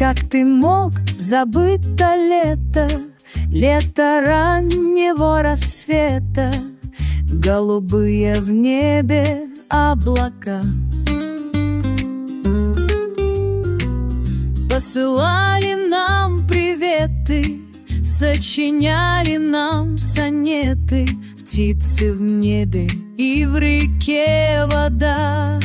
Как ты мог забыть то лето, лето раннего рассвета, голубые в небе облака? Посылали нам приветы, сочиняли нам сонеты, птицы в небе и в реке вода.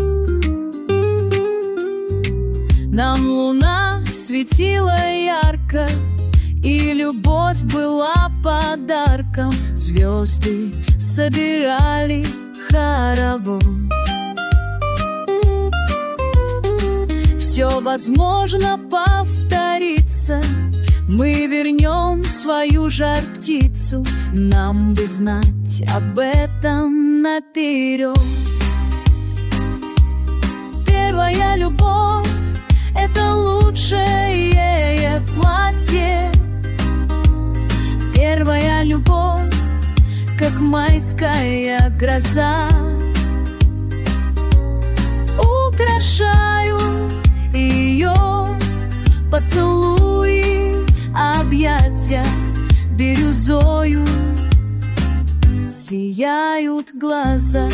Нам луна светила ярко, и любовь была подарком. Звезды собирали хоровод. Все возможно повторится, мы вернем свою жар-птицу. Нам бы знать об этом наперед. Первая любовь — это лучшее платье. Первая любовь, как майская гроза, украшают ее поцелуи, объятия бирюзою, сияют глаза.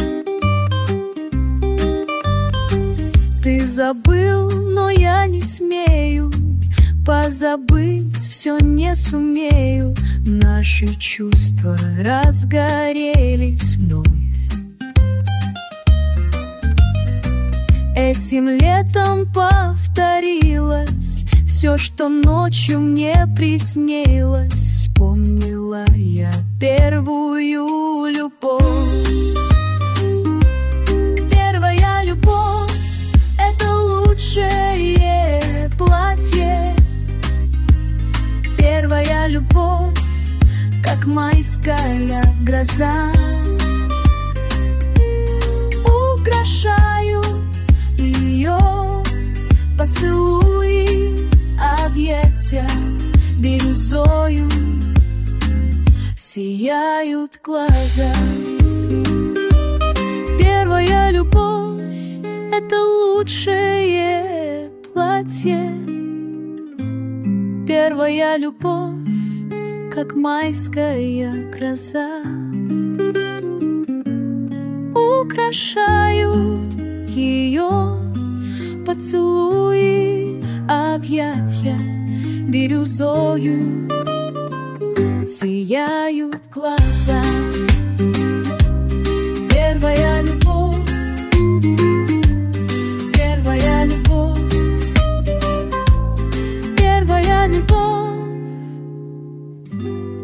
Ты забыл, но я не смею позабыть, все не сумею. Наши чувства разгорелись вновь. Этим летом повторилось все, что ночью мне приснилось. Вспомнила я первую любовь. Первая любовь — это лучшее платье. Первая любовь, как майская гроза, украшают ее поцелуи, объятия бирюзою, сияют глаза. Первая любовь — это лучшее платье. Первая любовь, как майская гроза, украшают ее поцелуи, объятия бирюзою, сияют глаза. Первая любовь, первая любовь, первая любовь.